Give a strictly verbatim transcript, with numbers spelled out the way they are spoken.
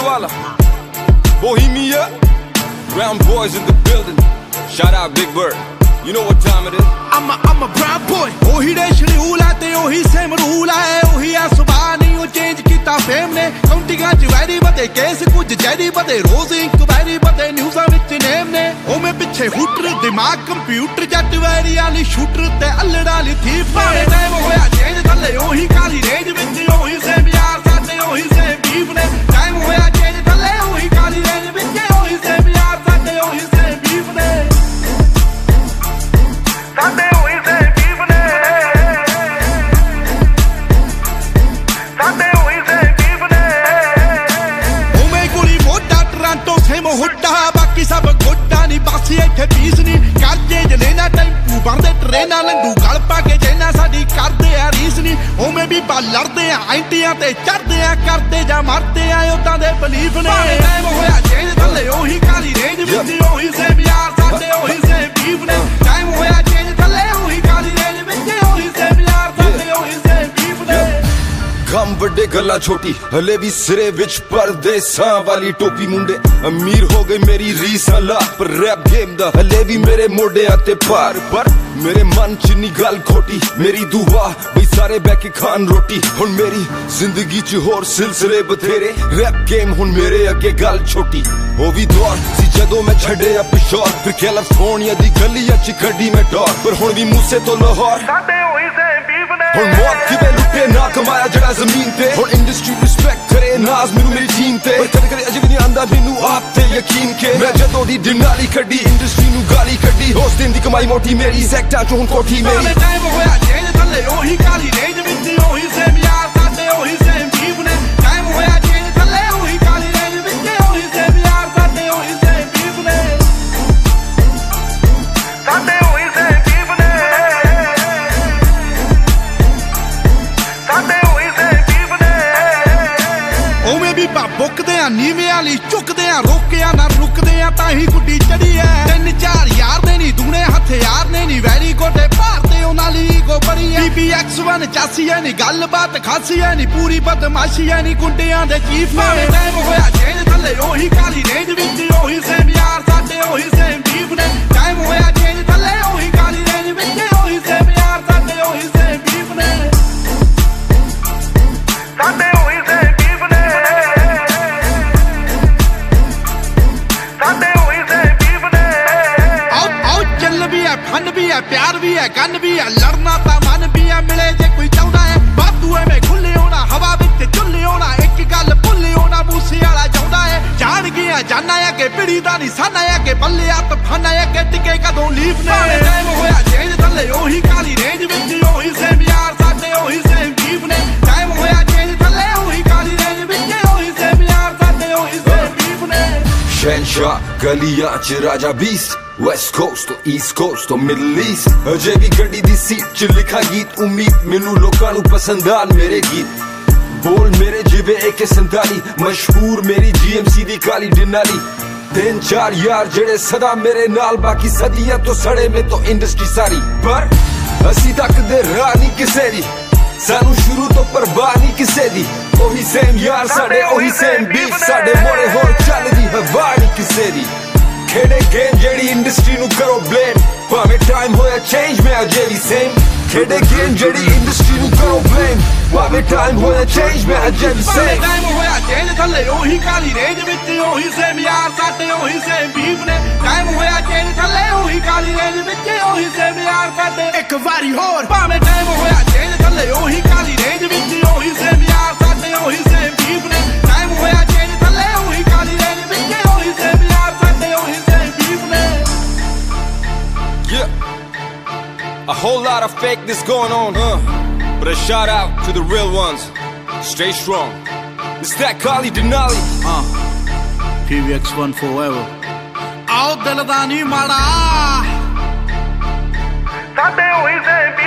Walla, Bohemia, Brown boys in the building. Shout out Big Bird. You know what time it is. I'm a, I'm a brown boy. Ohi de schedule hai te ohi same rule hai. Ohi a subah nahi o change kita fame ne. Countinga ch very bade case kuch jari bade rose inquiry bade news vich name ne. O me piche hooter dimag computer jat very ali shooter te allada li thief ne. Time hoya change thalle ohi kali range vich ohi same yaar sade ohi same beef ne. Time hoya change thalle ohi kali range vich ohi same yaar sade ohi same beef ne. Sade ohi same beef ne. Sade ohi same beef ne. O me guli mota Toronto same hutta baki sab gotta ni basi ਇੱਥੇ peace ਨਹੀਂ ਕਰਜੇ ਜਲੇਨਾ tempo ਬਣਦੇ ਟ੍ਰੇਨਾਂ ਲੰਡੂ ਗਲ ਪਾ ਕੇ ਜੈਨਾ ਸਾਡੀ ਕਰਦੇ ਆ ਰੀਸ ਨਹੀਂ ਉਵੇਂ ਵੀ ਬਾ ਲੜਦੇ ਆ ਐਂਟੀਆਂ ਤੇ ਚੜਦੇ ਆ ਕਰਦੇ ਜਾਂ ਮਰਦੇ ਆ ਉਦਾਂ ਦੇ ਬਲੀਫ ਨੇ ਟਾਈਮ ਹੋਇਆ ਚੇਂਜ ਥੱਲੇ ਉਹੀ ਕਾਲੀ ਰੇਂਜ ਵਿੱਚ ਉਹੀ ਸੇਮ ਯਾਰ ਸਾਡੇ ਉਹੀ ਸੇਮ ਬੀਫ ਨੇ ਟਾਈਮ ਹੋਇਆ ਚੇਂਜ ਥੱਲੇ ਉਹੀ ਕਾਲੀ ਰੇਂਜ ਵਿੱਚ ਉਹੀ ਸੇਮ ਯਾਰ ਸਾਡੇ ਉਹੀ ਸੇਮ ਬੀਫ ਨੇ ਗਮ ਵੱਡੇ ਗੱਲਾਂ ਛੋਟੀ ਹਲੇ ਵੀ ਸਿਰੇ ਵਿੱਚ ਪਰਦੇਸਾਂ ਵਾਲੀ ਟੋਪੀ ਮੁੰਡੇ ਅਮੀਰ ਹੋ ਗਏ ਮੇਰੀ ਰੀਸਾਂ ਲਾ ਪਰ ਰੈਪ ਗੇਮ ਦਾ ਹਲੇ ਵੀ ਮੇਰੇ ਮੋਢਿਆਂ ਤੇ ਭਾਰ ਪਰ ਮੇਰੇ ਮਨ ਚ ਨੀ ਗੱਲ ਖੋਟੀ ਮੇਰੀ ਦੁਆ ਬਈ ਸਾਰੇ ਬਹਿ ਕੇ ਖਾਣ ਰੋਟੀ ਹੁਣ ਮੇਰੀ ਜ਼ਿੰਦਗੀ ਚ ਹੋਰ ਸਿਲਸਿਲੇ ਬਥੇਰੇ ਰੈਪ ਗੇਮ ਹੁਣ ਮੇਰੇ ਅੱਗੇ ਗੱਲ ਛੋਟੀ ਉਹ ਵੀ ਦੌਰ ਸੀ ਜਦੋਂ ਮੈਂ ਛੱਡਿਆ ਪਿਸ਼ੌਰ ਫਿਰ ਕੈਲੀਫੋਰਨੀਆ ਦੀ ਗਲੀਆਂ ਚ ਕੱਢੀ ਮੈਂ ਡੌਰ ਪਰ ਹੁਣ ਵੀ ਮੂਸੇ ਤੋਂ ਲਾਹੌਰ ਸਾਡੇ ਹੋਈ ਸੇ ਬੀਫ ਨੇ ਹੁਣ ਮੌਤ ਕਿਵੇਂ ਲੁੱਟੇ ਨਾ ਕਮਾਇਆ ਜਿਹੜਾ ਜ਼ਮੀਨ ਤੇ ਹੁਣ ਇੰਡਸਟਰੀ ਰਿਸਪੈਕਟ ਕਰੇ ਨਾਜ਼ ਮੈਨੂੰ ਮੇਰੀ ਟੀਮ ਤੇ ਪਰ ਕਦੇ ਕਦੇ ਅਜੇ ਵੀ ਨਹੀਂ ਆਂਦਾ ਮੈਨੂੰ ਆਪ ਤੇ ਯਕੀਨ ਕੇ ਮੈਂ ਜਦੋਂ ਦੀ ਡਿਨਾਲੀ ਕੱਢੀ ਇੰਡਸਟਰੀ ਨੂੰ ਗਾਲੀ ਕੱਢੀ ਉਸ ਦਿਨ ਦੀ ਕਮਾਈ ਮੋਟੀ ਮੇਰੀ ਸੈਕਟਾਂ ਚ ਹੁਣ ਕੋਠੀ ਮੇਰੀ ਟਾਈਮ ਹੋਇਆ ਚੇਂਜ ਥੱਲੇ ਉਹੀ ਕਾਲੀ ਰੇਂਜ ਵਿੱਚ ਉਹੀ ਸੇਮ ਯਾਰ ਸਾਡੇ ਉਹੀ ਸੇਮ ਬੀਫ ਨੇ ਟਾਈਮ ਹੋਇਆ ਚੇਂਜ ਥੱਲੇ ਉਹੀ ਕਾਲੀ ਰੇਂਜ ਵਿੱਚ ਉਹੀ ਸੇਮ ਯਾਰ ਸਾਡੇ ਉਹੀ ਸੇਮ ਬੀਫ ਨੇ ਸਾਡੇ ਉਹੀ ਸੇਮ ਬੀਫ ਨੇ ਸਾਡੇ ਉਹੀ ਸੇਮ ਬੀਫ ਨੇ ਉਵੇਂ ਵੀ ਬਾ ਬੁੱਕਦੇ ਆ ਨੀਵੇਂ ਵਾਲੀ ਝੁਕਦੇ ਆ ਰੋਕਿਆ ਨਾ ਰੁਕਦੇ ਆ ਤਾਂ ਹੀ ਗੁੱਡੀ ਚੜੀ ਐ ਤਿੰਨ ਚਾਰ ਯਾਰ ਦੇ ਨੀ ਦੂਣੇ ਹਥਿਆਰ ਨੇ ਨੀ ਵੈਰੀ ਗੋਡੇ ਭਾਰਤੇ ਉਹਨਾਂ ਲਈ ਗੋ ਬੜੀ ਐ ਬੀ ਐਕਸ ਵਨ ਚਾਸੀ ਐ ਨੀ ਗੱਲਬਾਤ ਖਾਸੀ ਐ ਨੀ ਪੂਰੀ ਬਦਮਾਸ਼ੀ ਐ ਨੀ ਗੁੰਡਿਆਂ ਦੇ ਚੀਫ ਨੇ ਟਾਈਮ ਹੋਇਆ ਚੇਂਜ ਥੱਲੇ ਉਹੀ ਕਾਲੀ ਰੇਂਜ ਵਿੱਚ ਉਹੀ ਸੇਮ ਯਾਰ ਸਾਡੇ ਉਹੀ ਸੇਮ ਬੀਫ ਨੇ ਟਾਈਮ ਹੋਇਆ ਚੇਂਜ ਥੱਲੇ ਉਹੀ ਕਾਲੀ ਰੇਂਜ ਵਿੱਚ ਉਹੀ ਸੇਮ ਯਾਰ ਸਾਡੇ ਉਹੀ ਸੇਮ ਬੀਫ ਨੇ ਸਾਡੇ ਉਹੀ ਸੇਮ ਬੀਫ ਨੇ ਸਾਡੇ ਉਹੀ ਸੇਮ ਬੀਫ ਨੇ ਆਉ ਆਉ ਚੱਲ ਵੀ ਐ ਫਨ ਵੀ ਐ ਪਿਆਰ ਵੀ ਐ ਗਨ ਵੀ ਐ ਲੜਨਾ ਤਾਂ ਮਨ ਵੀ ਐ ਮਿਲੇ ਜੇ ਕੋਈ ਚਾਹੁੰਦਾ ਐ ਬਾਤੂ ਐਵੇਂ ਖੁੱਲੇ ਹੋਣਾ ਹਵਾ ਵਿੱਚ ਝੁੱਲੇ ਹੋਣਾ ਇੱਕ ਗੱਲ ਭੁੱਲੇ ਹੋਣਾ ਮੂਸੇ ਵਾਲਾ ਚਾਹੁੰਦਾ ਐ ਜਾਣ ਗਿਆ ਜਾਨਾ ਐ ਕਿ ਪਿੜੀ ਦਾ ਨਿਸ਼ਾਨਾ ਐ ਕਿ ਬੱਲੇ ਆ ਤਫਾਨਾ ਐ ਕਿ ਟਿਕੇ ਕਦੋਂ ਲੀਫ ਨੇ ਟਾਈਮ ਹੋਇਆ ਚੇਂਜ ਥੱਲੇ ਉਹੀ ਕਾਲੀ ਰੇਂਜ ਵਿੱਚ ਉਹੀ ਸੇਮ ਯਾਰ ਸਾਡੇ ਉਹੀ ਸੇਮ ਬੀਫ ਨੇ ਟਾਈਮ ਹੋਇਆ ਚੇਂਜ ਥੱਲੇ ਉਹੀ ਕਾਲੀ ਰੇਂਜ ਵਿੱਚ ਉਹੀ ਸੇਮ ਯਾਰ ਸਾਡੇ ਉਹੀ ਸੇਮ ਬੀਫ ਨੇ ਸ਼ਹਿਨਸ਼ਾਹ ਗਲੀਆਂ ਚ ਰਾਜਾ beast West Coast or East Coast or Middle East ਅਜੇ ਵੀ ਗੱਡੀ ਦੀ ਸੀਟ ਚ ਲਿਖਾ ਗੀਤ ਉਮੀਦ ਮੈਨੂੰ ਲੋਕਾਂ ਨੂੰ ਪਸੰਦ ਆਣ ਮੇਰੇ ਗੀਤ ਬੋਲ ਮੇਰੇ ਜਿਵੇਂ ਏ ਕੇ ਸੰਤਾਲੀ ਮਸ਼ਹੂਰ ਮੇਰੀ ਜੀ ਐਮ ਸੀ ਦੀ ਕਾਲੀ ਡਿਨਾਲੀ ਤਿੰਨ ਚਾਰ ਯਾਰ ਜਿਹੜੇ ਸਦਾ ਮੇਰੇ ਨਾਲ ਬਾਕੀ ਸਦੀਆਂ ਤੋਂ ਸੜੇ ਮੇ ਤੋਂ ਇੰਡਸਟਰੀ ਸਾਰੀ ਪਰ ਅਸੀਂ ਤੱਕਦੇ ਰਾਹ ਨਹੀਂ ਕਿਸੇ ਦੀ ਸਾਨੂੰ ਸ਼ੁਰੂ ਤੋਂ ਪਰਵਾਹ ਨਹੀਂ ਕਿਸੇ ਦੀ ਉਹੀ ਸੇਮ ਯਾਰ ਸਾਡੇ ਉਹੀ ਸੇਮ ਬੀਫ ਸਾਡੇ ਮੋੜੇ ਹੋਰ ਚੱਲਦੀ ਹਵਾ ਨਹੀਂ ਕਿਸੇ ਦੀ ਖੇਡੇ ਗੇਮ ਜਿਹੜੀ ਇੰਡਸਟਰੀ ਨੂੰ ਕਰੋ ਬਲੇਮ ਭਾਵੇਂ ਟਾਈਮ ਹੋਇਆ ਚੇਂਜ ਮੈਂ ਅਜੇ ਵੀ ਸੇਮ ਖੇਡੇ ਗੇਮ ਜਿਹੜੀ ਇੰਡਸਟਰੀ ਨੂੰ ਕਰੋ ਬਲੇਮ ਭਾਵੇਂ ਟਾਈਮ ਹੋਇਆ ਚੇਂਜ ਮੈਂ ਅਜੇ ਵੀ ਸੇਮ ਟਾਈਮ ਹੋਇਆ ਚੇਂਜ ਥੱਲੇ ਉਹੀ ਕਾਲੀ ਰੇਂਜ ਵਿੱਚ ਉਹੀ ਸੇਮ ਯਾਰ ਸਾਡੇ ਉਹੀ ਸੇਮ ਬੀਫ ਨੇ ਟਾਈਮ ਹੋਇਆ ਚੇਂਜ ਥੱਲੇ ਉਹੀ ਕਾਲੀ ਰੇਂਜ ਵਿੱਚ ਉਹੀ ਸੇਮ ਯਾਰ ਸਾਡੇ ਇੱਕ ਵਾਰੀ ਹੋਰ ਭਾਵੇਂ ਟਾਈਮ ਹੋਇਆ ਚੇਂਜ ਥੱਲੇ ਉਹੀ ਕਾਲੀ ਰੇਂਜ ਵਿੱਚ ਉਹੀ ਸੇਮ ਯਾਰ ਸਾਡੇ ਉਹੀ ਸੇਮ ਬੀਫ ਨੇ ਟਾਈਮ ਹੋਇਆ ਚੇਂਜ ਥੱਲੇ ਉਹੀ ਕਾਲੀ ਰੇਂਜ ਵਿੱਚ ਉਹੀ ਸੇਮ ਯਾਰ ਸਾਡੇ ਉਹੀ ਸੇਮ ਬੀਫ ਨੇ Yeah, a whole lot of fakeness going on, huh? But a shout out to the real ones. Stay strong. It's that Kali Denali. Uh, P V X one forever. Aao dil da nahi mada. Sade hoyi se